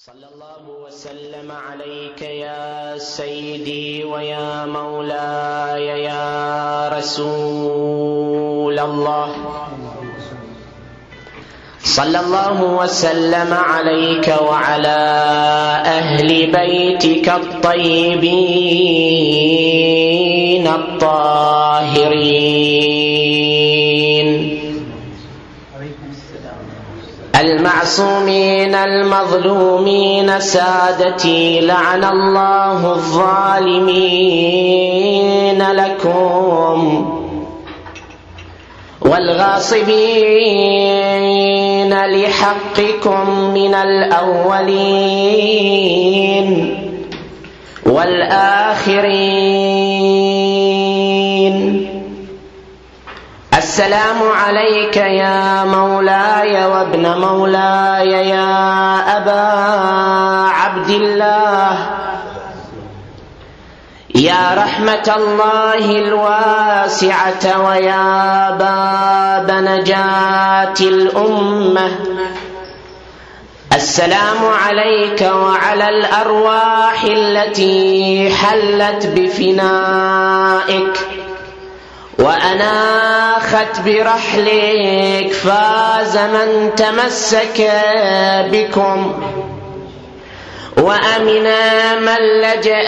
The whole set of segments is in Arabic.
صلى الله وسلم عليك يا سيدي ويا مولاي يا رسول الله. صلى الله وسلم عليك وعلى أهل بيتك الطيبين الطاهرين المعصومين المظلومين سادتي، لعن الله الظالمين لكم والغاصبين لحقكم من الأولين والآخرين. السلام عليك يا مولاي وابن مولاي يا أبا عبد الله، يا رحمة الله الواسعة ويا باب نجاة الأمة. السلام عليك وعلى الأرواح التي حلت بفنائك وأناخت برحلك، فاز من تمسك بكم وأمن من لجأ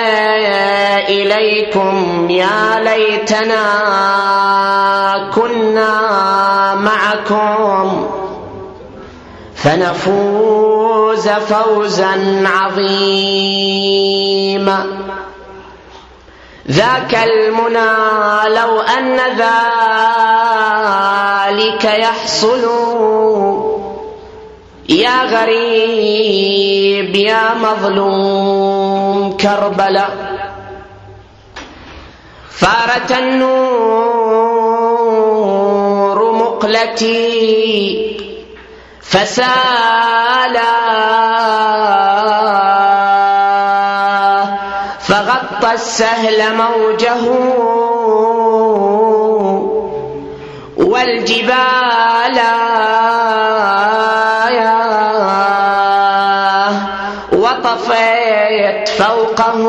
إليكم. يا ليتنا كنا معكم فنفوز فوزا عظيما. ذاك المنى لو أن ذلك يحصل يا غريب يا مظلوم كربلاء. فارت النور مقلتي فسالا فغطى السهل موجه والجبال وطفيت فوقه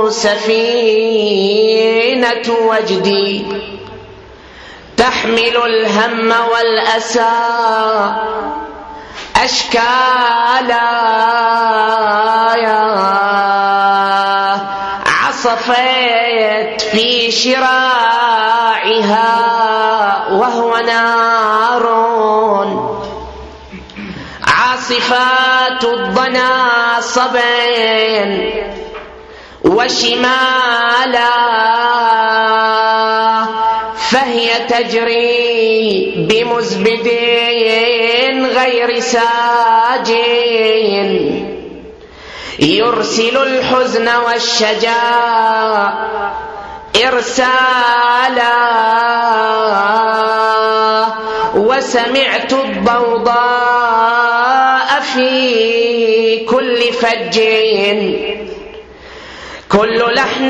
سفينة وجدي تحمل الهم والأسى أشكالا. عصفت في شراعها وهو نار، عاصفات الضنا صبا وشمالا، فهي تجري بمزبد غير ساجٍ يرسل الحزن والشجا إرسالا. وسمعت الضوضاء في كل فج، كل لحن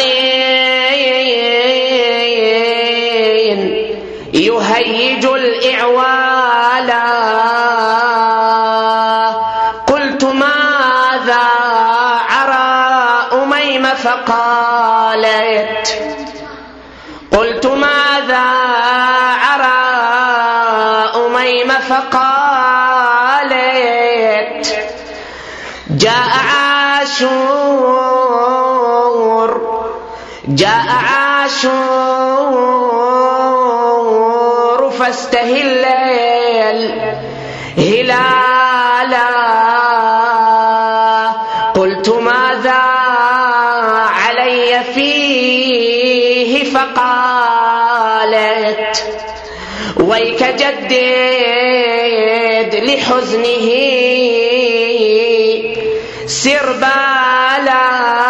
يهيج الإعوالا. قلت ماذا عرى أميم فقالت، قلت ماذا عرى أميم فقالت، جاء عاشور جاء عاشور فاستهل الهلالا. قلت ماذا علي فيه فقالت، ويك جدد لحزنه سربالا.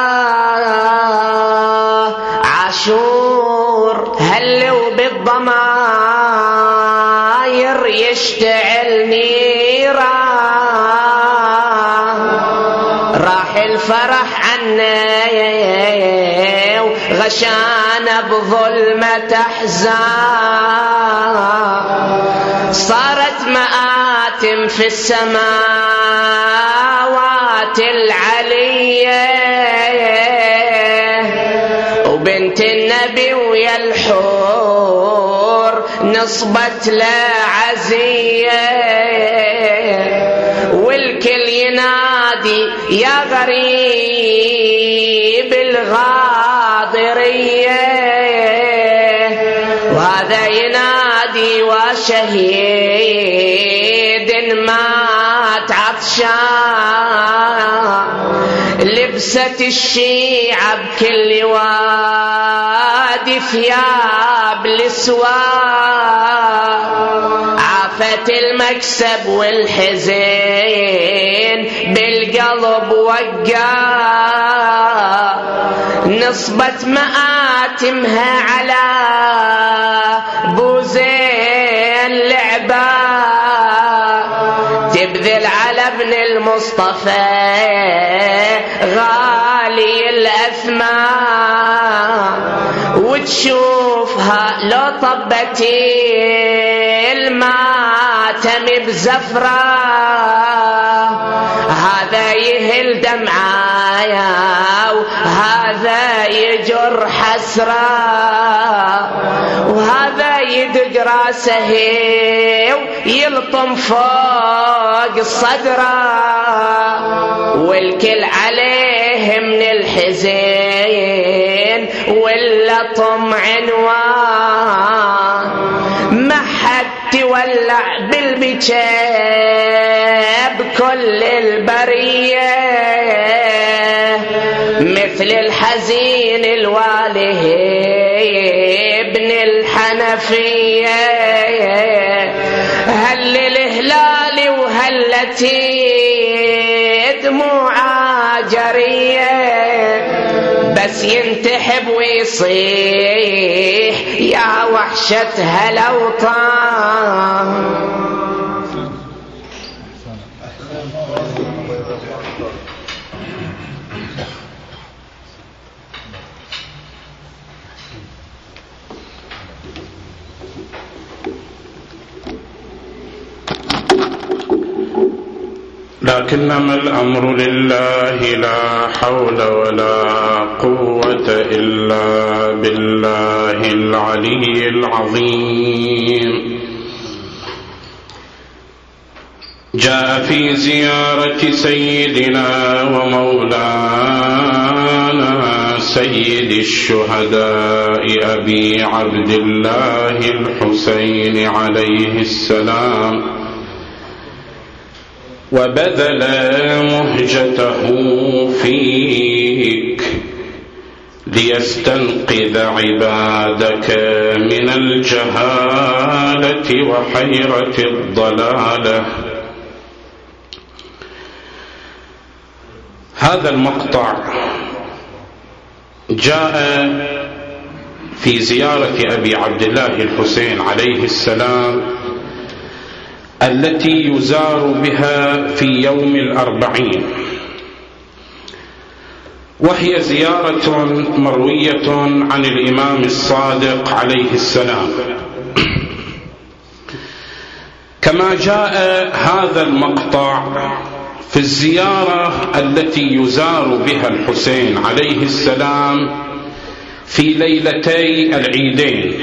عاشور هلوا بالضماير يشتعل نيران، راح الفرح عنا وغشانا بظلمة أحزان. صارت مآتم في السماوات العلية وبنت النبي ويا الحور نصبت لا عزية والكل ينادي يا غريب الغاضرية وهذا ينادي وشهيد مات عطشان لبست الشيعة بكل وادي ثياب الاسوار عافت المكسب والحزين بالقلب وقع نصبت مآتمها على بوزين لعبة تبذل على ابن المصطفى غالي الأثمان وتشوفها لو طبتي الماتم بزفرة هذا يهل دمعايا وهذا يجر حسرة وهذا يدق راسه ويلطم فوق صدره والكل عليه من الحزين واللطم عنوان ما حد تولع بالبكاء بكل البرية مثل الحزين الواله ابن الحنفية هل الهلال وهلتي دموع جرية بس ينتحب ويصيح يا وحشتها الأوطان لكنما الأمر لله لا حول ولا قوة إلا بالله العلي العظيم. جاء في زيارة سيدنا ومولانا سيد الشهداء أبي عبد الله الحسين عليه السلام وبذل مهجته فيك ليستنقذ عبادك من الجهالة وحيرة الضلالة. هذا المقطع جاء في زيارة أبي عبد الله الحسين عليه السلام التي يزار بها في يوم الأربعين، وهي زيارة مروية عن الإمام الصادق عليه السلام. كما جاء هذا المقطع في الزيارة التي يزار بها الحسين عليه السلام في ليلتي العيدين،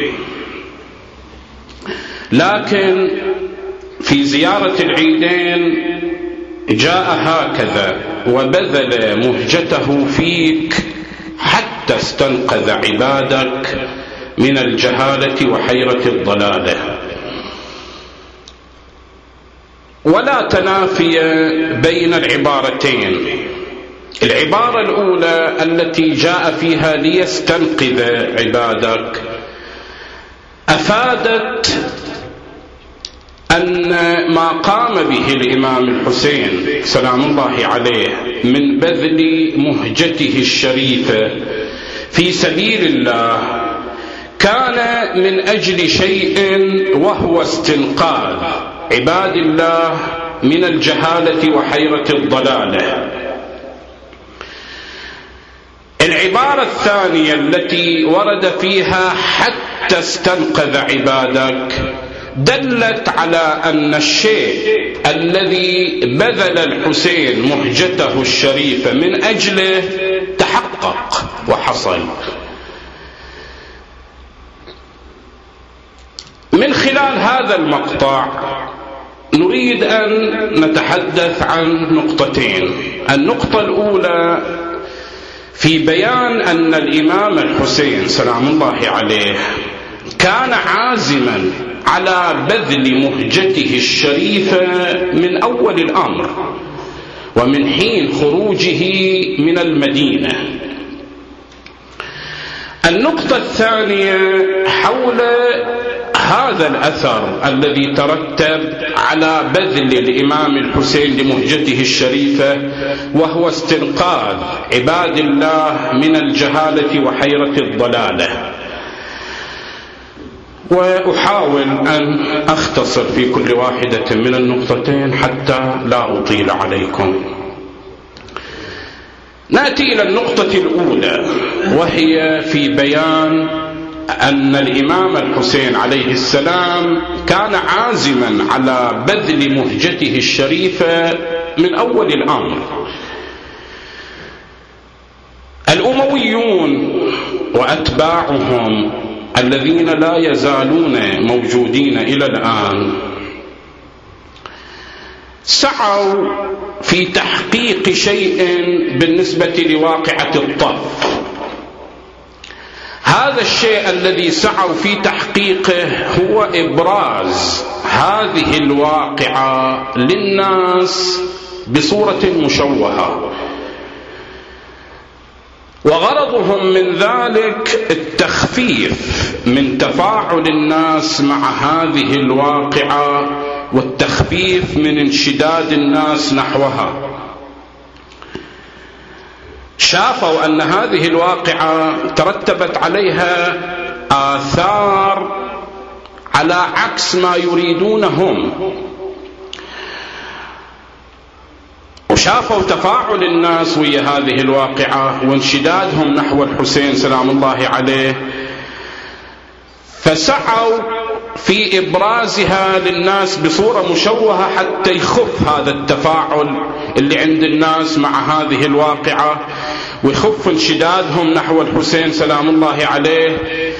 لكن في زيارة العيدين جاء هكذا: وبذل مهجته فيك حتى استنقذ عبادك من الجهالة وحيرة الضلالة. ولا تنافي بين العبارتين. العبارة الأولى التي جاء فيها ليستنقذ عبادك أفادت أن ما قام به الإمام الحسين سلام الله عليه من بذل مهجته الشريفة في سبيل الله كان من أجل شيء، وهو استنقاذ عباد الله من الجهالة وحيرة الضلالة. العبارة الثانية التي ورد فيها حتى استنقذ عبادك دلت على أن الشيء الذي بذل الحسين مهجته الشريفة من أجله تحقق وحصل. من خلال هذا المقطع نريد أن نتحدث عن نقطتين. النقطة الأولى في بيان أن الإمام الحسين سلام الله عليه كان عازما على بذل مهجته الشريفة من أول الأمر ومن حين خروجه من المدينة. النقطة الثانية حول هذا الأثر الذي ترتب على بذل الإمام الحسين لمهجته الشريفة، وهو استنقاذ عباد الله من الجهالة وحيرة الضلالة. وأحاول أن أختصر في كل واحدة من النقطتين حتى لا أطيل عليكم. نأتي إلى النقطة الأولى، وهي في بيان أن الإمام الحسين عليه السلام كان عازما على بذل مهجته الشريفة من أول الأمر. الأمويون وأتباعهم الذين لا يزالون موجودين إلى الآن سعوا في تحقيق شيء بالنسبة لواقعة الطف. هذا الشيء الذي سعوا في تحقيقه هو إبراز هذه الواقعة للناس بصورة مشوهة، وغرضهم من ذلك التخفيف من تفاعل الناس مع هذه الواقعة والتخفيف من انشداد الناس نحوها. شافوا أن هذه الواقعة ترتبت عليها آثار على عكس ما يريدونهم، وشافوا تفاعل الناس ويا هذه الواقعة وانشدادهم نحو الحسين سلام الله عليه، فسعوا في إبرازها للناس بصورة مشوهة حتى يخف هذا التفاعل اللي عند الناس مع هذه الواقعة، ويخف انشدادهم نحو الحسين سلام الله عليه.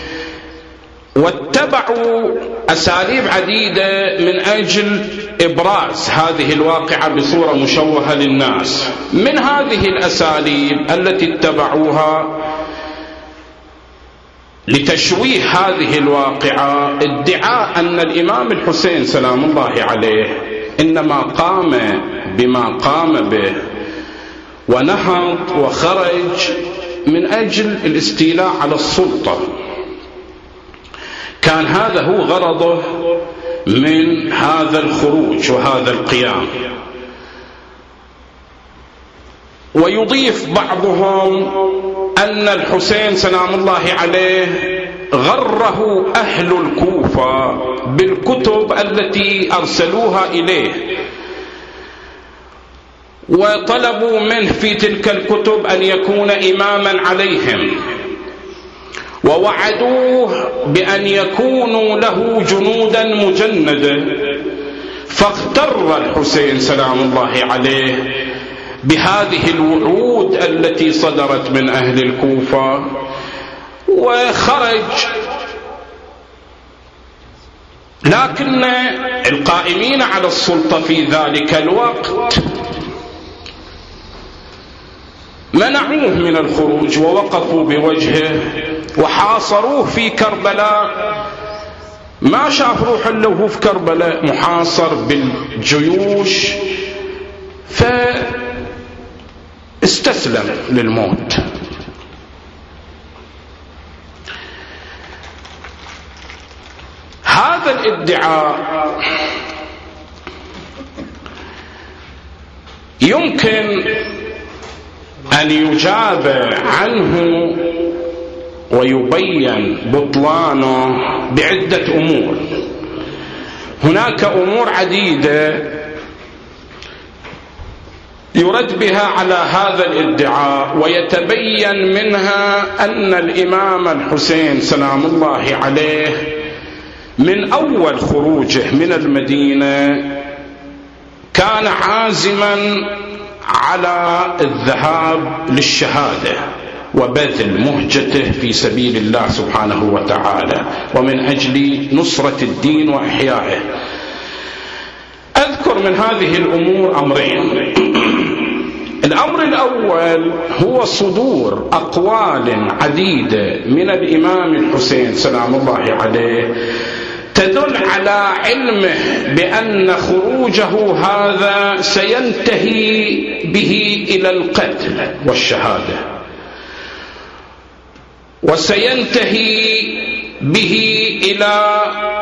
واتبعوا أساليب عديدة من أجل إبراز هذه الواقعة بصورة مشوهة للناس. من هذه الأساليب التي اتبعوها لتشويه هذه الواقعة ادعاء أن الإمام الحسين سلام الله عليه إنما قام بما قام به ونهض وخرج من أجل الاستيلاء على السلطة. كان هذا هو غرضه من هذا الخروج وهذا القيام. ويضيف بعضهم أن الحسين سلام الله عليه غره أهل الكوفة بالكتب التي أرسلوها إليه، وطلبوا منه في تلك الكتب أن يكون إماما عليهم، ووعدوه بأن يكونوا له جنودا مجندة. فاغتر الحسين سلام الله عليه بهذه الوعود التي صدرت من أهل الكوفة وخرج. لكن القائمين على السلطة في ذلك الوقت منعوه من الخروج ووقفوا بوجهه وحاصروه في كربلاء. ما شاف روح إلا وهو في كربلاء محاصر بالجيوش، فاستسلم للموت. هذا الادعاء يمكن أن يجاب عنه ويبين بطلانه بعدة أمور. هناك أمور عديدة يرد بها على هذا الادعاء، ويتبين منها أن الإمام الحسين سلام الله عليه من أول خروجه من المدينة كان عازما على الذهاب للشهادة وبذل مهجته في سبيل الله سبحانه وتعالى ومن أجل نصرة الدين وإحيائه. أذكر من هذه الأمور أمرين. الأمر الأول هو صدور أقوال عديدة من الإمام الحسين سلام الله عليه تدل على علمه بأن خروجه هذا سينتهي به إلى القتل والشهادة، وسينتهي به إلى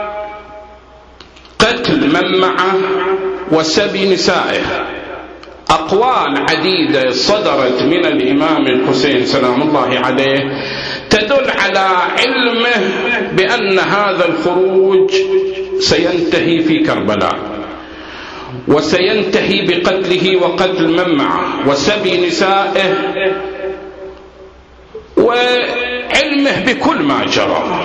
قتل من معه وسبي نسائه. أقوال عديدة صدرت من الإمام الحسين سلام الله عليه تدل على علمه بأن هذا الخروج سينتهي في كربلاء، وسينتهي بقتله وقتل من معه وسبي نسائه، وعلمه بكل ما جرى.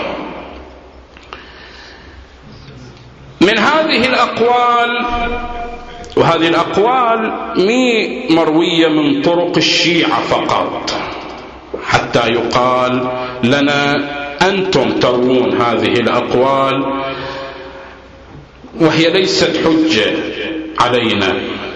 من هذه الأقوال، وهذه الأقوال مي مروية من طرق الشيعة فقط حتى يقال لنا أنتم تروون هذه الأقوال، وهي ليست حجة علينا،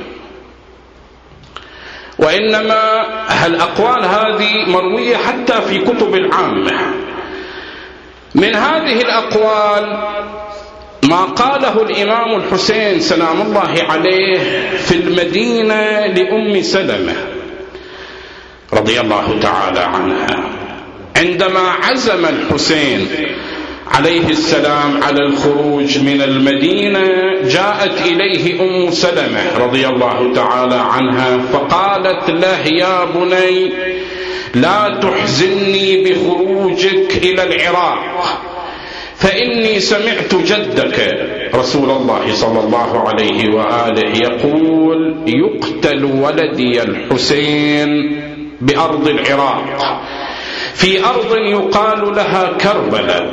وإنما الأقوال هذه مروية حتى في كتب العامة. من هذه الأقوال ما قاله الإمام الحسين سلام الله عليه في المدينة لأم سلمة رضي الله تعالى عنها، عندما عزم الحسين عليه السلام على الخروج من المدينة جاءت إليه أم سلمة رضي الله تعالى عنها فقالت له: يا بني لا تحزني بخروجك إلى العراق، فإني سمعت جدك رسول الله صلى الله عليه وآله يقول: يقتل ولدي الحسين بأرض العراق في أرض يقال لها كربلاء.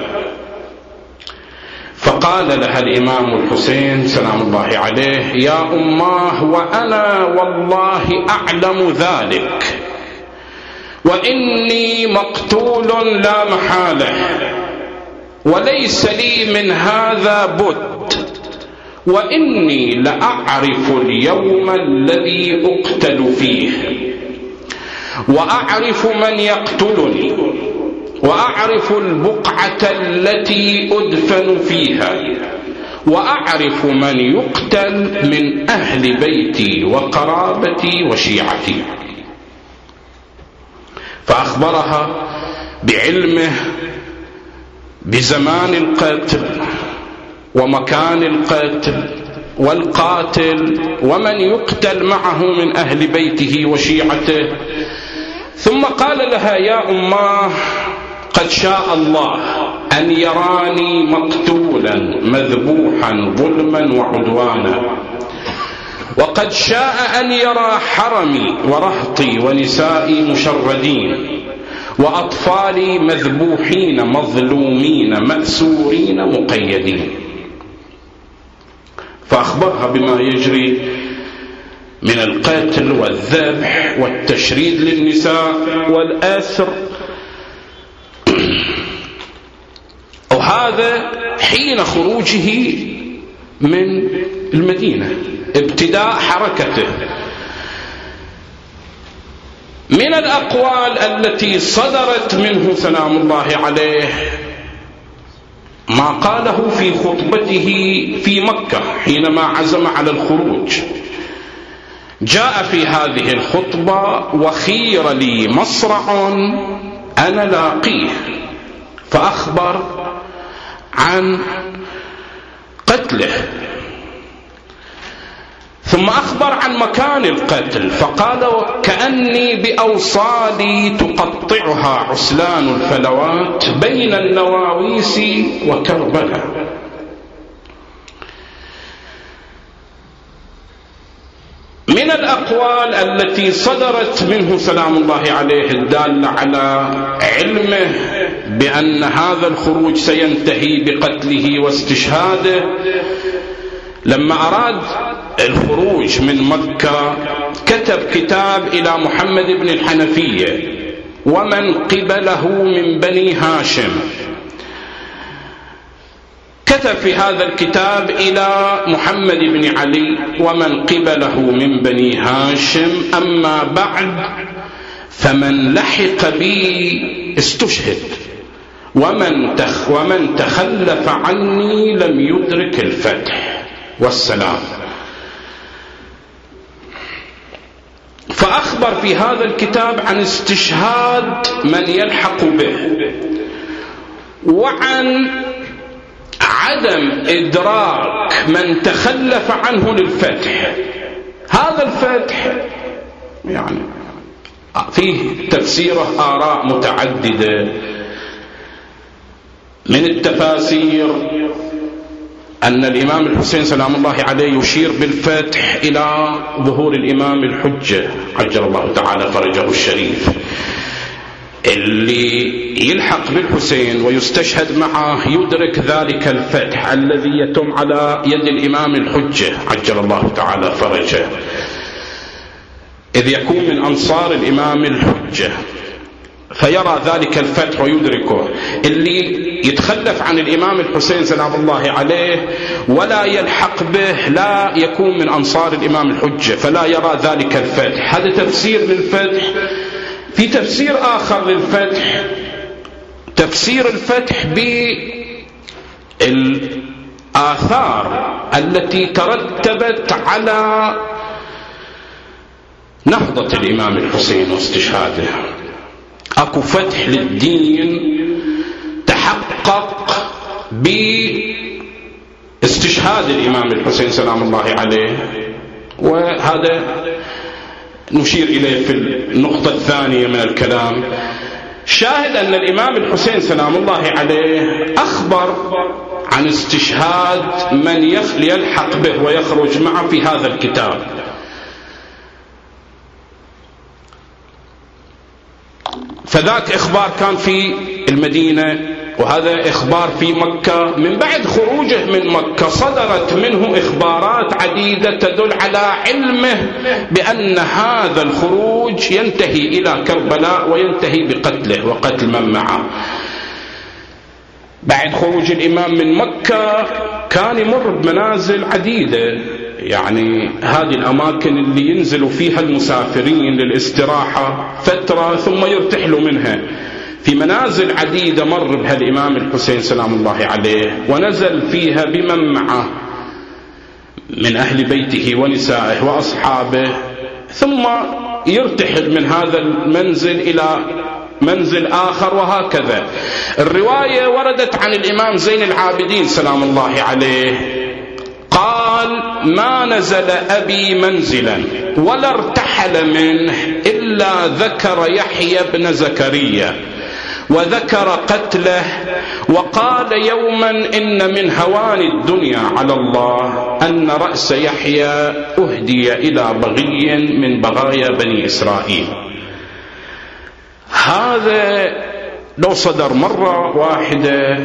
فقال لها الإمام الحسين سلام الله عليه: يا أماه، وأنا والله أعلم ذلك، وإني مقتول لا محالة، وليس لي من هذا بد، وإني لأعرف اليوم الذي أقتل فيه، وأعرف من يقتلني، وأعرف البقعة التي أدفن فيها، وأعرف من يقتل من أهل بيتي وقرابتي وشيعتي. فأخبرها بعلمه بزمان القتل ومكان القتل والقاتل ومن يقتل معه من أهل بيته وشيعته. ثم قال لها: يا أماه، قد شاء الله أن يراني مقتولا مذبوحا ظلما وعدوانا، وقد شاء أن يرى حرمي ورهطي ونسائي مشردين، وأطفالي مذبوحين مظلومين مأسورين مقيدين. فأخبرها بما يجري من القتل والذبح والتشريد للنساء والأسر، وهذا حين خروجه من المدينة، ابتداء حركته. من الأقوال التي صدرت منه سلام الله عليه ما قاله في خطبته في مكة حينما عزم على الخروج. جاء في هذه الخطبة: وخير لي مصرع أنا لاقيه، فأخبر عن قتله، ثم أخبر عن مكان القتل فقال: كأني بأوصالي تقطعها عسلان الفلوات بين النواويس وكربلاء. من الأقوال التي صدرت منه سلام الله عليه الدالة على علمه بأن هذا الخروج سينتهي بقتله واستشهاده، لما أراد الخروج من مكة كتب كتاب إلى محمد بن الحنفية ومن قبله من بني هاشم. كتب في هذا الكتاب إلى محمد بن علي ومن قبله من بني هاشم: أما بعد فمن لحق بي استشهد، ومن تخلف عني لم يدرك الفتح والسلام. فأخبر في هذا الكتاب عن استشهاد من يلحق به، وعن عدم إدراك من تخلف عنه للفتح. هذا الفتح يعني فيه تفسيره آراء متعددة. من التفاسير أن الإمام الحسين سلام الله عليه يشير بالفتح إلى ظهور الإمام الحجة عجل الله تعالى فرجه الشريف، اللي يلحق بالحسين ويستشهد معه يدرك ذلك الفتح الذي يتم على يد الإمام الحجة عجل الله تعالى فرجه، إذ يكون من أنصار الإمام الحجة فيرى ذلك الفتح ويدركه. اللي يتخلف عن الإمام الحسين سلام الله عليه ولا يلحق به لا يكون من أنصار الإمام الحجة فلا يرى ذلك الفتح. هذا تفسير للفتح. في تفسير آخر للفتح، تفسير الفتح بالآثار التي ترتبت على نهضة الإمام الحسين واستشهاده. أكو فتح للدين تحقق باستشهاد الإمام الحسين سلام الله عليه، وهذا نشير إليه في النقطة الثانية من الكلام. شاهد أن الإمام الحسين سلام الله عليه أخبر عن استشهاد من يلحق به ويخرج معه في هذا الكتاب. فذاك إخبار كان في المدينة، وهذا إخبار في مكة. من بعد خروجه من مكة صدرت منه إخبارات عديدة تدل على علمه بأن هذا الخروج ينتهي إلى كربلاء وينتهي بقتله وقتل من معه. بعد خروج الإمام من مكة كان يمر بمنازل عديدة، يعني هذه الأماكن اللي ينزل فيها المسافرين للاستراحة فترة ثم يرتحلوا منها. في منازل عديدة مر بها الإمام الحسين سلام الله عليه ونزل فيها بمن معه من أهل بيته ونسائه وأصحابه، ثم يرتحل من هذا المنزل إلى منزل آخر، وهكذا. الرواية وردت عن الإمام زين العابدين سلام الله عليه قال: ما نزل أبي منزلا ولا ارتحل منه إلا ذكر يحيى بن زكريا وذكر قتله، وقال يوما: إن من هوان الدنيا على الله أن رأس يحيى أهدي إلى بغي من بغايا بني إسرائيل. هذا لو صدر مرة واحدة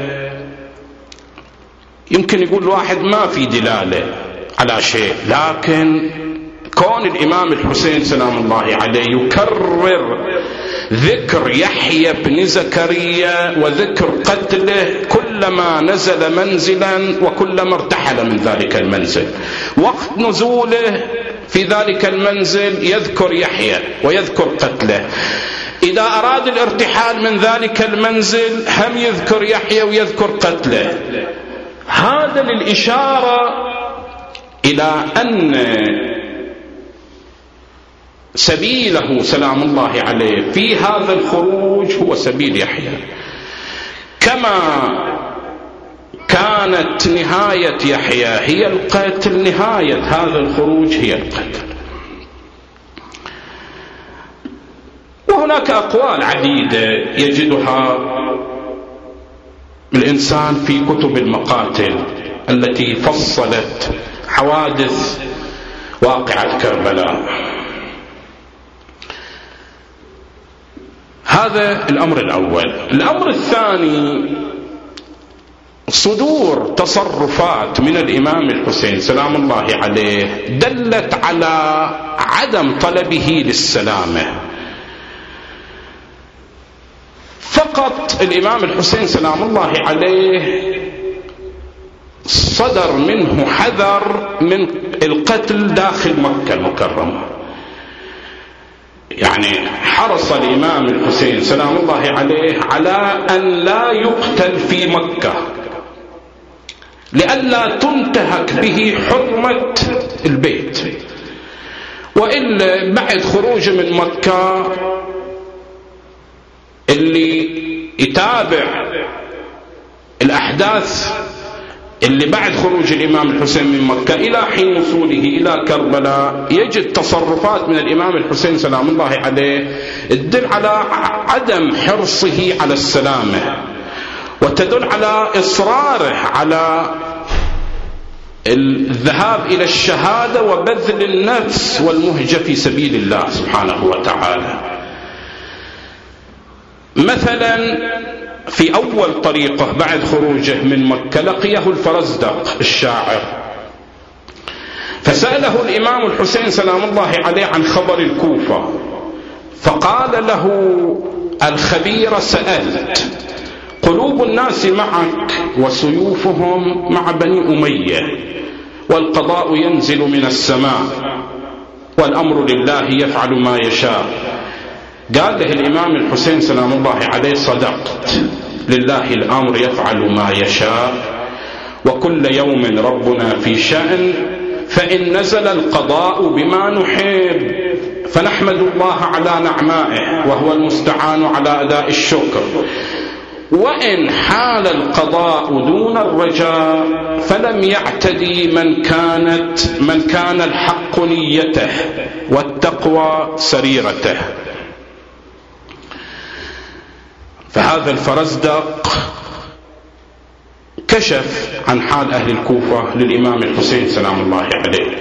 يمكن يقول الواحد ما في دلالة على شيء، لكن كون الإمام الحسين سلام الله عليه يكرر ذكر يحيى بن زكريا وذكر قتله كلما نزل منزلا وكلما ارتحل من ذلك المنزل. وقت نزوله في ذلك المنزل يذكر يحيى ويذكر قتله، إذا أراد الارتحال من ذلك المنزل هم يذكر يحيى ويذكر قتله. هذا للإشارة إلى أن سبيله سلام الله عليه في هذا الخروج هو سبيل يحيى، كما كانت نهاية يحيى هي القتل، نهاية هذا الخروج هي القتل. وهناك أقوال عديدة يجدها الإنسان في كتب المقاتل التي فصلت حوادث واقعة كربلاء. هذا الأمر الأول. الأمر الثاني، صدور تصرفات من الإمام الحسين سلام الله عليه دلت على عدم طلبه للسلامة. فقط الإمام الحسين سلام الله عليه صدر منه حذر من القتل داخل مكة المكرمة. يعني حرص الإمام الحسين سلام الله عليه على أن لا يقتل في مكة لئلا تنتهك به حرمة البيت، وإلا بعد خروجه من مكة اللي يتابع الأحداث اللي بعد خروج الإمام الحسين من مكة إلى حين وصوله إلى كربلاء يجد تصرفات من الإمام الحسين سلام الله عليه تدل على عدم حرصه على السلامة، وتدل على إصراره على الذهاب إلى الشهادة وبذل النفس والمهجة في سبيل الله سبحانه وتعالى. مثلا في أول طريقة بعد خروجه من مكة لقيه الفرزدق الشاعر، فسأله الإمام الحسين سلام الله عليه عن خبر الكوفة، فقال له الخبير سألت، قلوب الناس معك وسيوفهم مع بني أمية، والقضاء ينزل من السماء والأمر لله يفعل ما يشاء. قال له الإمام الحسين سلام الله عليه صدقت، لله الأمر يفعل ما يشاء، وكل يوم ربنا في شأن، فإن نزل القضاء بما نحب فنحمد الله على نعمائه وهو المستعان على أداء الشكر، وإن حال القضاء دون الرجاء فلم يعتدي من كان الحق نيته والتقوى سريرته. فهذا الفرزدق كشف عن حال أهل الكوفة للإمام الحسين سلام الله عليه.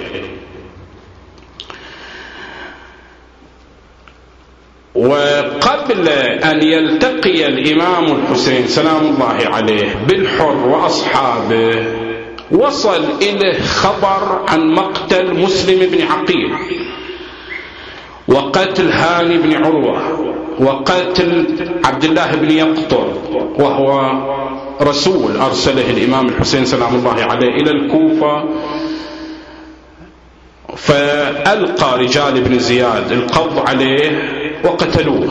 وقبل أن يلتقي الإمام الحسين سلام الله عليه بالحر وأصحابه وصل إليه خبر عن مقتل مسلم بن عقيل، وقتل هاني بن عروة، وقتل عبد الله بن يقطر وهو رسول أرسله الإمام الحسين سلام الله عليه إلى الكوفة، فألقى رجال ابن زياد القبض عليه وقتلوه.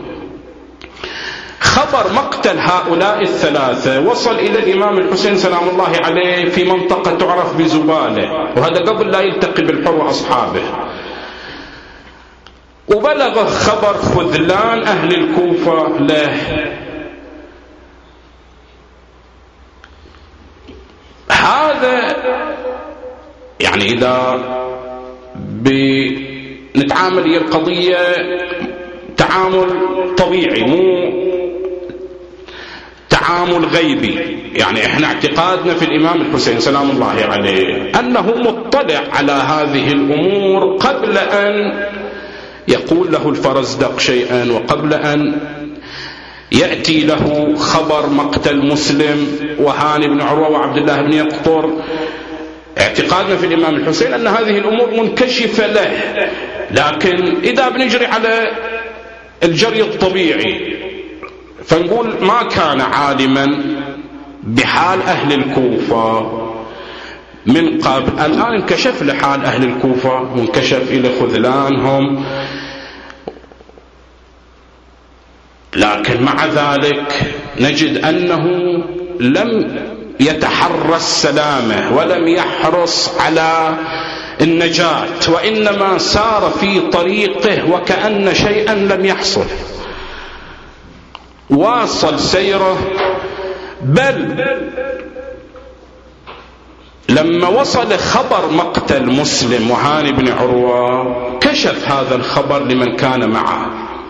خبر مقتل هؤلاء الثلاثة وصل إلى الإمام الحسين سلام الله عليه في منطقة تعرف بزبالة، وهذا قبل لا يلتقي بالحر وأصحابه. وبلغ خبر خذلان أهل الكوفة له. هذا يعني إذا بنتعامل هي القضية تعامل طبيعي مو تعامل غيبي، يعني احنا اعتقادنا في الإمام الحسين سلام الله عليه أنه مطلع على هذه الأمور قبل أن يقول له الفرزدق شيئا، وقبل أن يأتي له خبر مقتل مسلم وهاني بن عروة وعبد الله بن يقطر. اعتقادنا في الإمام الحسين أن هذه الأمور منكشفة له، لكن إذا بنجري على الجري الطبيعي فنقول ما كان عالما بحال أهل الكوفة من قبل، الآن انكشف لحال أهل الكوفة وانكشف إلى خذلانهم، لكن مع ذلك نجد أنه لم يتحرى السلامة ولم يحرص على النجاة، وإنما سار في طريقه وكأن شيئا لم يحصل، واصل سيره. بل لما وصل خبر مقتل مسلم وهاني بن عروة كشف هذا الخبر لمن كان معه.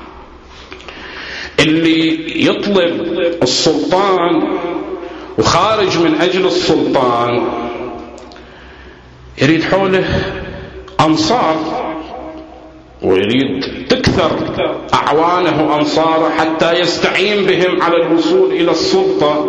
اللي يطلب السلطان وخارج من أجل السلطان يريد حوله أنصار ويريد تكثر أعوانه وأنصاره حتى يستعين بهم على الوصول إلى السلطة،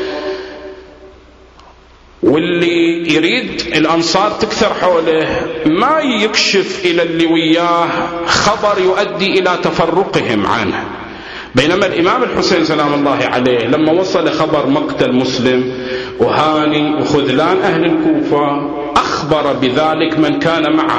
واللي يريد الأنصار تكثر حوله ما يكشف إلى اللي وياه خبر يؤدي إلى تفرقهم عنه. بينما الإمام الحسين سلام الله عليه لما وصل خبر مقتل مسلم وهاني وخذلان أهل الكوفة أخبر بذلك من كان معه.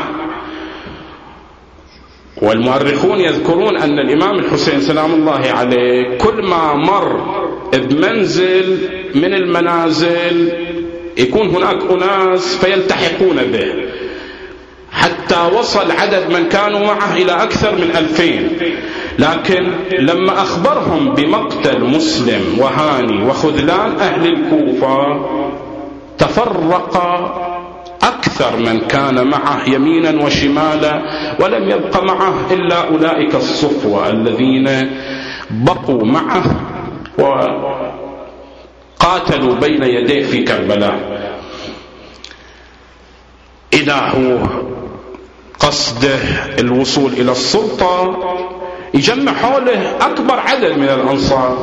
والمؤرخون يذكرون أن الإمام الحسين سلام الله عليه كل ما مر بمنزل من المنازل يكون هناك أناس فيلتحقون به، حتى وصل عدد من كانوا معه إلى أكثر من 2000. لكن لما أخبرهم بمقتل مسلم وهاني وخذلان أهل الكوفة تفرق أكثر من كان معه يمينا وشمالا، ولم يبق معه إلا أولئك الصفوة الذين بقوا معه وقاتلوا بين يديه في كربلاء. إذا هو قصده الوصول إلى السلطة يجمع حوله أكبر عدد من الأنصار،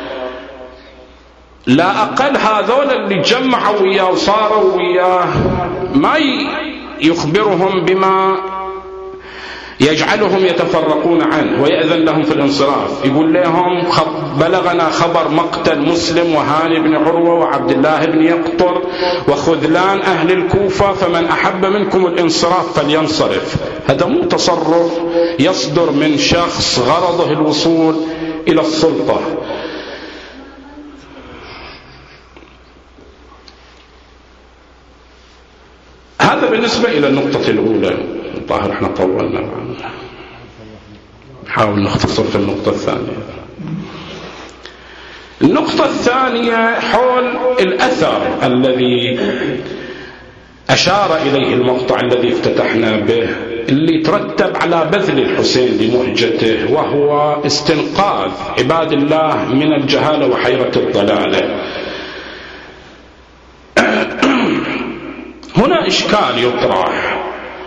لا أقل هذول اللي جمعوا وياه وصاروا وياه ما يخبرهم بما يجعلهم يتفرقون عنه ويأذن لهم في الانصراف. يقول لهم بلغنا خبر مقتل مسلم وهاني بن عروة وعبد الله بن يقطر وخذلان أهل الكوفة، فمن أحب منكم الانصراف فلينصرف. هذا مو تصرف يصدر من شخص غرضه الوصول إلى السلطة. هذا بالنسبة إلى النقطة الأولى. طاهر احنا طولنا، نحاول نختصر في النقطة الثانية. النقطة الثانية حول الأثر الذي أشار إليه المقطع الذي افتتحنا به، اللي ترتب على بذل الحسين لمهجته، وهو استنقاذ عباد الله من الجهالة وحيرة الضلالة. هنا إشكال يطرح.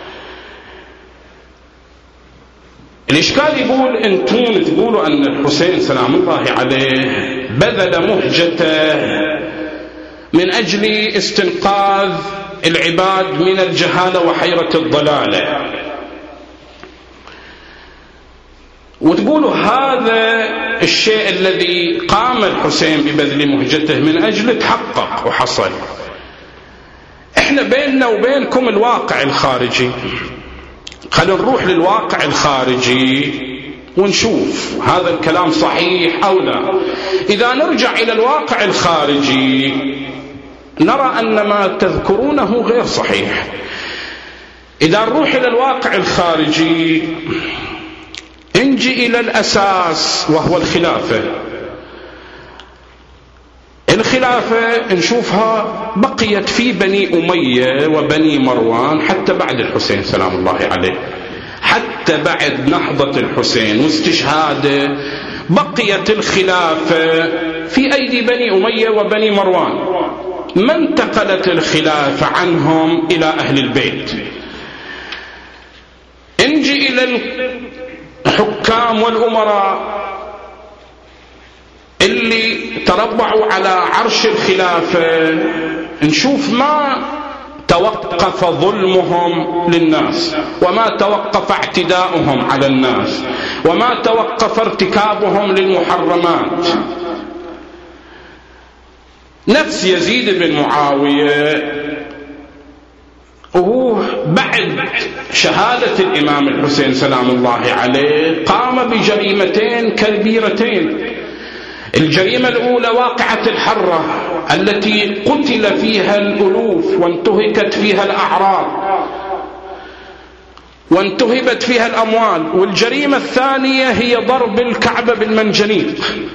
الإشكال يقول أنتم تقولوا أن الحسين سلام الله عليه بذل مهجته من أجل استنقاذ العباد من الجهالة وحيرة الضلالة، وتقولوا هذا الشيء الذي قام الحسين ببذل مهجته من أجل تحقق وحصل. احنا بيننا وبينكم الواقع الخارجي، خلينا نروح للواقع الخارجي ونشوف هذا الكلام صحيح أو لا. إذا نرجع إلى الواقع الخارجي نرى أن ما تذكرونه غير صحيح. إذا نروح إلى الواقع الخارجي نجي إلى الأساس وهو الخلافة. الخلافة نشوفها بقيت في بني أمية وبني مروان حتى بعد الحسين سلام الله عليه، حتى بعد نهضة الحسين واستشهاده بقيت الخلافة في أيدي بني أمية وبني مروان. ما انتقلت الخلافة عنهم إلى أهل البيت. نجي إلى الحكام والأمراء اللي تربعوا على عرش الخلافة، نشوف ما توقف ظلمهم للناس، وما توقف اعتداؤهم على الناس، وما توقف ارتكابهم للمحرمات. نفس يزيد بن معاوية وهو بعد شهادة الإمام الحسين سلام الله عليه قام بجريمتين كبيرتين. الجريمة الأولى واقعة الحرة التي قتل فيها الألوف وانتهكت فيها الأعراض وانتهبت فيها الأموال. والجريمة الثانية هي ضرب الكعبة بالمنجنيق.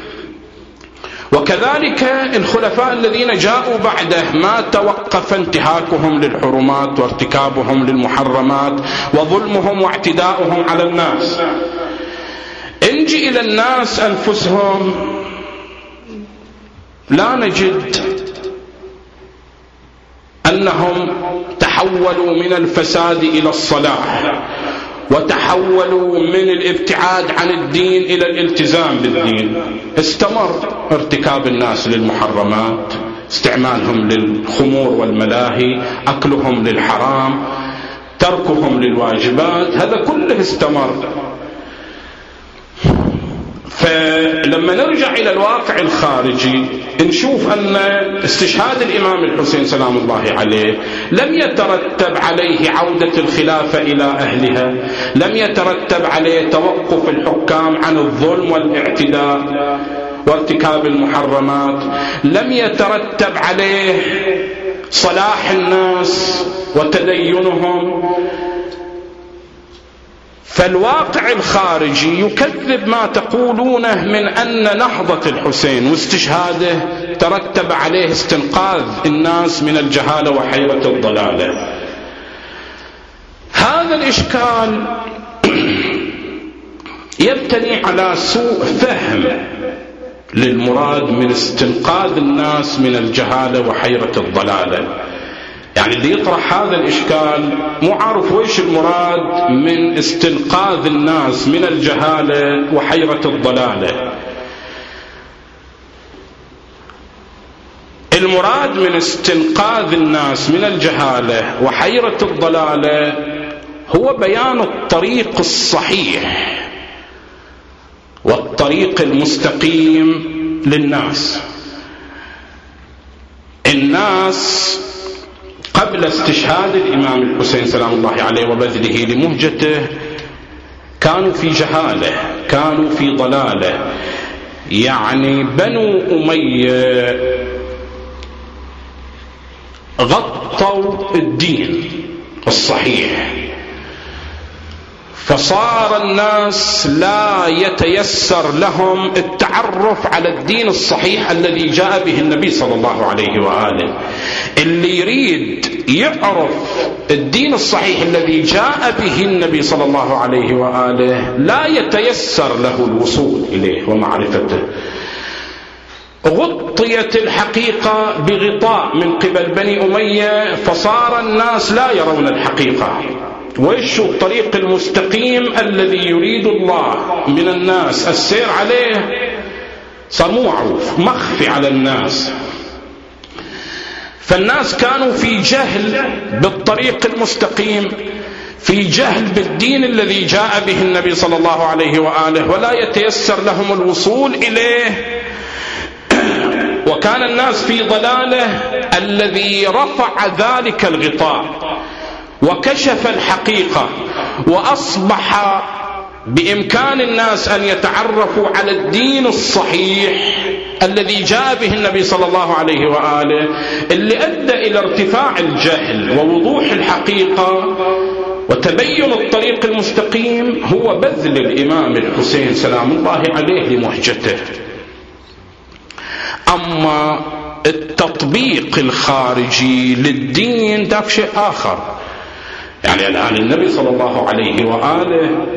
وكذلك الخلفاء الذين جاءوا بعده ما توقف انتهاكهم للحرمات وارتكابهم للمحرمات وظلمهم واعتداؤهم على الناس. نجي إلى الناس أنفسهم لا نجد أنهم تحولوا من الفساد إلى الصلاح، وتحولوا من الابتعاد عن الدين إلى الالتزام بالدين. استمر ارتكاب الناس للمحرمات، استعمالهم للخمور والملاهي، أكلهم للحرام، تركهم للواجبات، هذا كله استمر. فلما نرجع إلى الواقع الخارجي نشوف أن استشهاد الإمام الحسين سلام الله عليه لم يترتب عليه عودة الخلافة إلى أهلها، لم يترتب عليه توقف الحكام عن الظلم والاعتداء وارتكاب المحرمات، لم يترتب عليه صلاح الناس وتدينهم. فالواقع الخارجي يكذب ما تقولونه من أن نهضة الحسين واستشهاده ترتب عليه استنقاذ الناس من الجهالة وحيرة الضلالة. هذا الإشكال يبتني على سوء فهم للمراد من استنقاذ الناس من الجهالة وحيرة الضلالة. يعني اللي يطرح هذا الإشكال مو عارف ويش المراد من استنقاذ الناس من الجهالة وحيرة الضلالة. المراد من استنقاذ الناس من الجهالة وحيرة الضلالة هو بيان الطريق الصحيح والطريق المستقيم للناس. الناس قبل استشهاد الإمام الحسين سلام الله عليه وبذله لمهجته كانوا في جهالة، كانوا في ضلالة. يعني بنو أمية غطوا الدين الصحيح، فصار الناس لا يتيسر لهم التعرف على الدين الصحيح الذي جاء به النبي صلى الله عليه وآله. اللي يريد يعرف الدين الصحيح الذي جاء به النبي صلى الله عليه وآله لا يتيسر له الوصول إليه ومعرفته. غطيت الحقيقة بغطاء من قبل بني أمية، فصار الناس لا يرون الحقيقة. وإيش الطريق المستقيم الذي يريد الله من الناس السير عليه صار مو معروف، مخفي على الناس. فالناس كانوا في جهل بالطريق المستقيم، في جهل بالدين الذي جاء به النبي صلى الله عليه وآله، ولا يتيسر لهم الوصول إليه. وكان الناس في ضلاله. الذي رفع ذلك الغطاء وكشف الحقيقة وأصبح بإمكان الناس أن يتعرفوا على الدين الصحيح الذي جاء به النبي صلى الله عليه وآله، اللي أدى إلى ارتفاع الجهل ووضوح الحقيقة وتبين الطريق المستقيم، هو بذل الإمام الحسين سلام الله عليه لمهجته. أما التطبيق الخارجي للدين ده شيء آخر. يعني الآن النبي صلى الله عليه وآله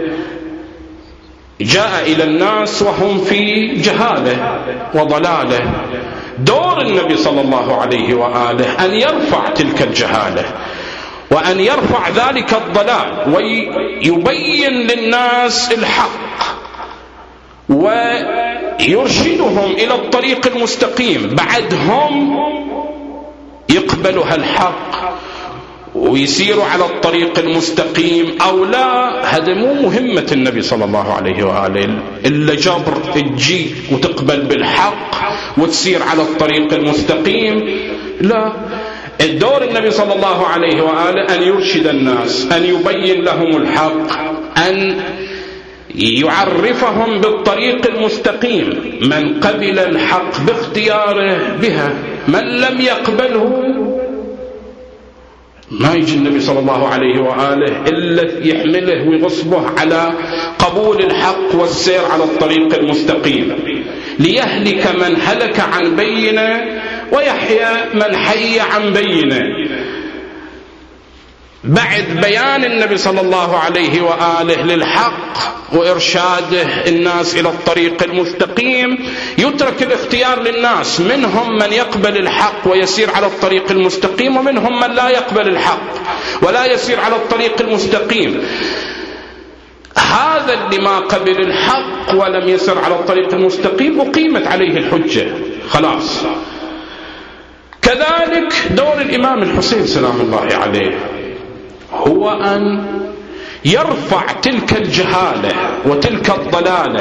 جاء إلى الناس وهم في جهالة وضلالة. دور النبي صلى الله عليه وآله أن يرفع تلك الجهالة وأن يرفع ذلك الضلال ويبين للناس الحق ويرشدهم إلى الطريق المستقيم. بعدهم يقبلوا هالحق ويسيروا على الطريق المستقيم أو لا، هذا مو مهمة النبي صلى الله عليه وآله. إلا جبر تجي وتقبل بالحق وتسير على الطريق المستقيم، لا. الدور النبي صلى الله عليه وآله أن يرشد الناس، أن يبين لهم الحق، أن يعرفهم بالطريق المستقيم. من قبل الحق باختياره بها، من لم يقبله ما يجي النبي صلى الله عليه وآله إلا يحمله ويغصبه على قبول الحق والسير على الطريق المستقيم، ليهلك من هلك عن بينه ويحيى من حي عن بينه. بعد بيان النبي صلى الله عليه وآله للحق وإرشاده الناس إلى الطريق المستقيم، يترك الاختيار للناس، منهم من يقبل الحق ويسير على الطريق المستقيم، ومنهم من لا يقبل الحق ولا يسير على الطريق المستقيم. هذا اللي ما قبل الحق ولم يسر على الطريق المستقيم أقيمت عليه الحجة خلاص. كذلك دور الإمام الحسين سلام الله عليه هو أن يرفع تلك الجهالة وتلك الضلالة.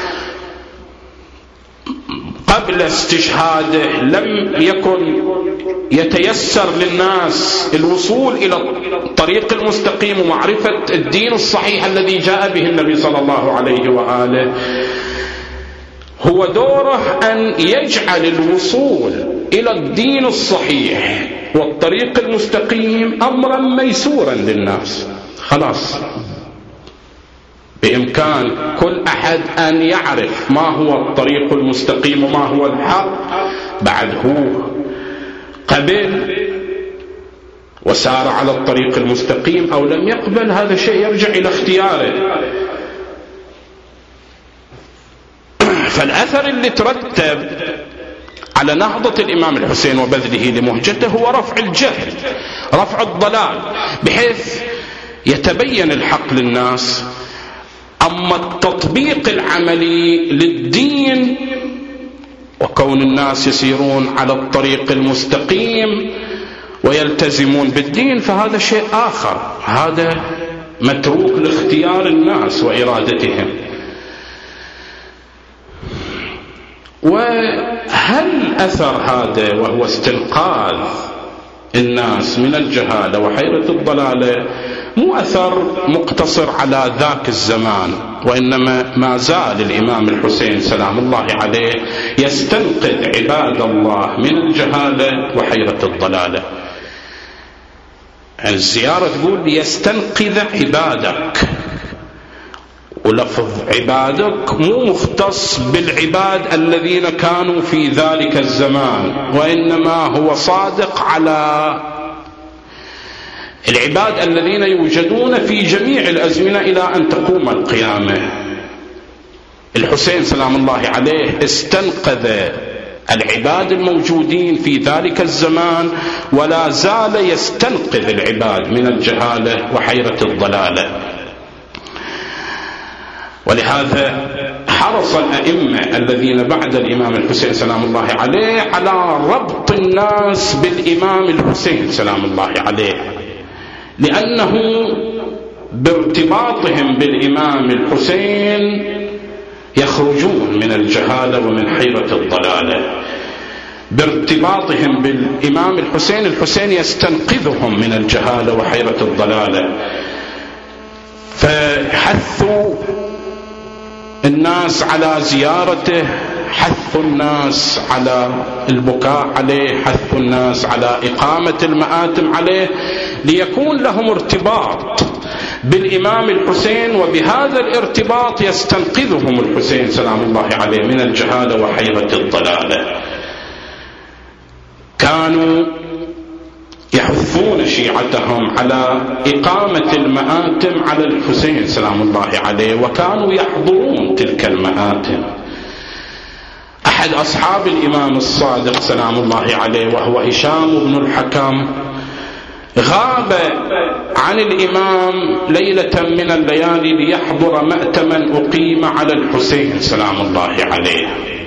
قبل استشهاده لم يكن يتيسر للناس الوصول إلى الطريق المستقيم ومعرفة الدين الصحيح الذي جاء به النبي صلى الله عليه وآله. هو دوره أن يجعل الوصول إلى الدين الصحيح والطريق المستقيم أمرا ميسورا للناس. خلاص بإمكان كل أحد أن يعرف ما هو الطريق المستقيم وما هو الحق. بعد هو قبل وسار على الطريق المستقيم أو لم يقبل، هذا شيء يرجع إلى اختياره. فالأثر اللي ترتب على نهضة الإمام الحسين وبذله لمهجته هو رفع الجهل، رفع الضلال، بحيث يتبين الحق للناس. أما التطبيق العملي للدين وكون الناس يسيرون على الطريق المستقيم ويلتزمون بالدين فهذا شيء آخر، هذا متروك لاختيار الناس وإرادتهم. وهل أثر هذا وهو استنقاذ الناس من الجهالة وحيرة الضلالة مو أثر مقتصر على ذاك الزمان، وإنما ما زال الإمام الحسين سلام الله عليه يستنقذ عباد الله من الجهالة وحيرة الضلالة. الزيارة تقول يستنقذ عبادك، ولفظ عبادك مو مختص بالعباد الذين كانوا في ذلك الزمان، وإنما هو صادق على العباد الذين يوجدون في جميع الأزمنة إلى أن تقوم القيامة. الحسين سلام الله عليه استنقذ العباد الموجودين في ذلك الزمان ولا زال يستنقذ العباد من الجهالة وحيرة الضلالة. ولهذا حرص الأئمة الذين بعد الإمام الحسين سلام الله عليه على ربط الناس بالإمام الحسين سلام الله عليه، لأنه بارتباطهم بالإمام الحسين يخرجون من الجهالة ومن حيرة الضلالة. بارتباطهم بالإمام الحسين، الحسين يستنقذهم من الجهالة وحيرة الضلالة. فحثوا الناس على زيارته، حثوا الناس على البكاء عليه، حثوا الناس على إقامة المآتم عليه، ليكون لهم ارتباط بالإمام الحسين، وبهذا الارتباط يستنقذهم الحسين سلام الله عليه من الجهالة وحيرة الضلالة. كانوا يحثون شيعتهم على إقامة المآتم على الحسين سلام الله عليه، وكانوا يحضرون تلك المآتم. أحد أصحاب الإمام الصادق سلام الله عليه وهو هشام بن الحكم غاب عن الإمام ليلة من الليالي ليحضر مأتما أقيم على الحسين سلام الله عليه.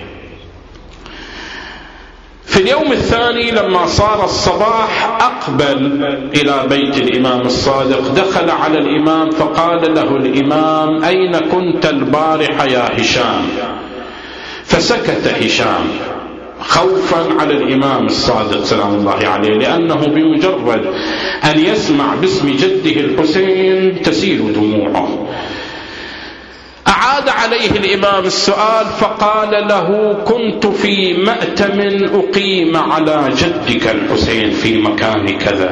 في اليوم الثاني لما صار الصباح أقبل إلى بيت الإمام الصادق، دخل على الإمام فقال له الإمام: أين كنت البارحة يا هشام؟ فسكت هشام خوفا على الإمام الصادق سلام الله عليه، لأنه بمجرد أن يسمع باسم جده الحسين تسيل دموعه. أعاد عليه الإمام السؤال فقال له: كنت في مأتم أقيم على جدك الحسين في مكان كذا.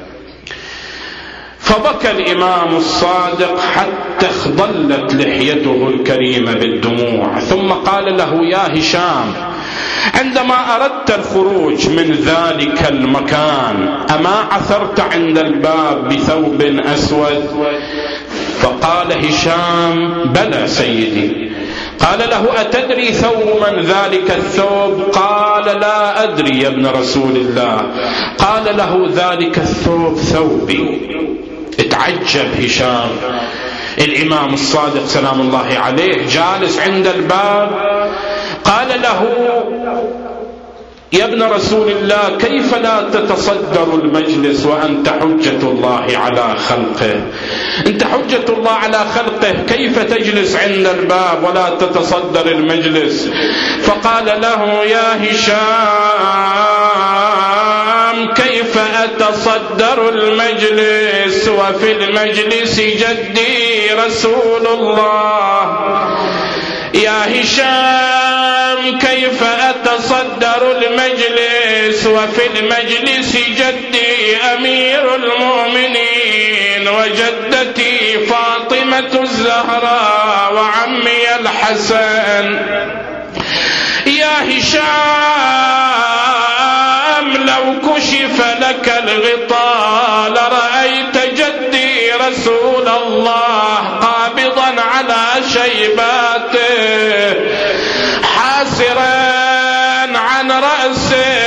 فبكى الإمام الصادق حتى اخضلت لحيته الكريمة بالدموع، ثم قال له: يا هشام، عندما أردت الخروج من ذلك المكان أما عثرت عند الباب بثوب أسود؟ فقال هشام: بلى سيدي. قال له: أتدري ثوب من ذلك الثوب؟ قال: لا أدري يا ابن رسول الله. قال له: ذلك الثوب ثوبي. اتعجب هشام، الإمام الصادق سلام الله عليه جالس عند الباب، قال له: يا ابن رسول الله، كيف لا تتصدر المجلس وأنت حجة الله على خلقه؟ أنت حجة الله على خلقه، كيف تجلس عند الباب ولا تتصدر المجلس؟ فقال له: يا هشام، كيف أتصدر المجلس وفي المجلس جدي رسول الله؟ يا هشام، كيف أتصدر المجلس وفي المجلس جدي أمير المؤمنين وجدتي فاطمة الزهراء وعمي الحسن؟ يا هشام، لو كشف لك الغطاء لرأيت جدي رسول الله قابضا على شيباته حاسرا عن رأسه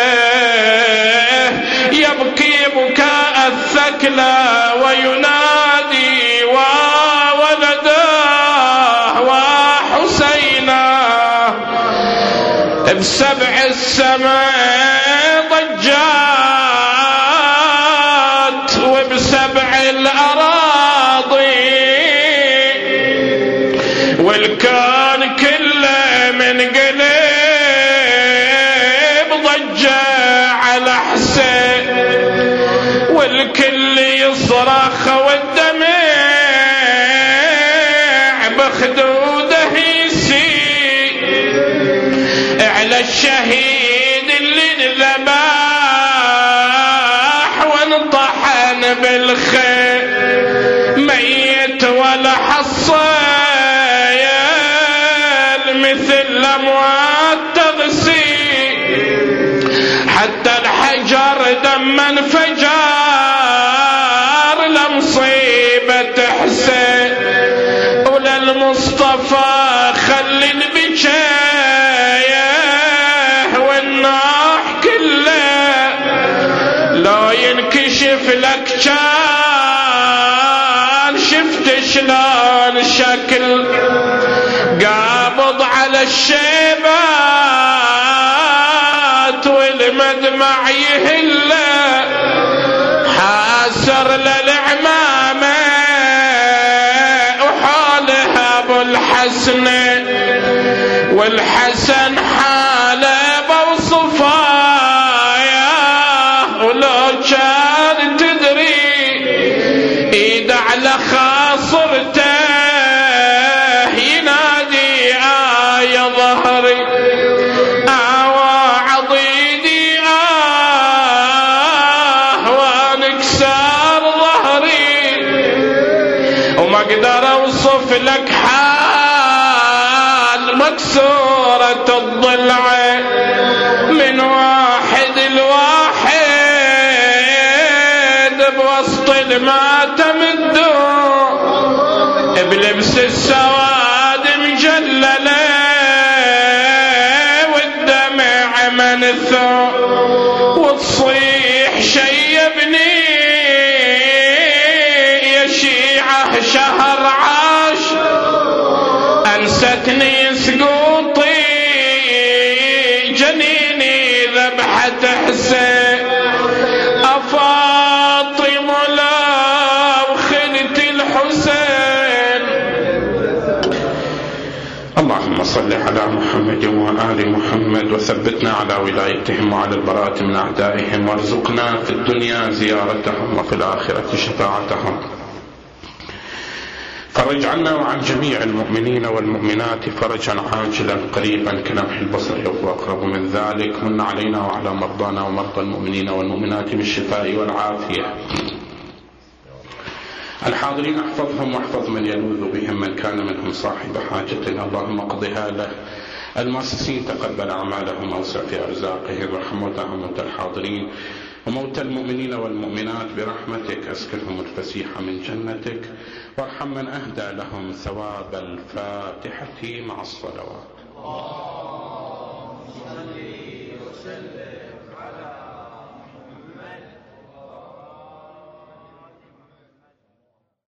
يبكي بكاء الثكلى وينادي: وولداه وحسينا. بسبع السماء ضجات وبسبع الأراضي والكون كله من قلب ضجة على حسين، والكل يصرخ والدمع بخدوده يسيل على الشهيد اللي انذبح وانطحن بالخيل، ميت ولا حصيل مثل الأموات تغسيل، حتى الحجر دم انفجار لمصيبة حسين، وللمصطفى خلي البكاية والنوح كله لو ينكشف لك كان شفت شلون شكل قابض على الشيبات والمدمع يهله حاسر للعمامة وحالها ابو الحسن، والحسن حاله بوصفايا ولو كان تدري ايد على خاصرته ينادي: يا ظهري وعضيدي وانكسر ظهري، وما اقدر اوصف لك حال مكسورة الضلع من واحد الواحد بوسط الماتم الدور بلبس السواد مجلله والدمع منثور، وتصيح شيبني يا شيعة شهر عاش، أنستني سقوطي جنيني ذبحة حسين، أفاطم لو خلت الحسين. اللهم صل على محمد وآل محمد وثبتنا على ولايتهم وعلى البراءة من أعدائهم، وارزقنا في الدنيا زيارتهم وفي الآخرة شفاعتهم. فرج عنا وعن جميع المؤمنين والمؤمنات فرجا عاجلا قريبا كلمح البصر أو أقرب من ذلك. من علينا وعلى مرضانا ومرضى المؤمنين والمؤمنات بالشفاء والعافية. الحاضرين احفظهم واحفظ من يلوذ بهم، من كان منهم صاحب حاجة اللهم اقضها له. المؤسسين تقبل أعمالهم، أوسع في أرزاقهم، وارحم موتاهم موتى الحاضرين وموتى المؤمنين والمؤمنات برحمتك، أسكنهم الفسيح من جنتك، وارحم من أهدى لهم ثواب الفاتحة مع الصلوات.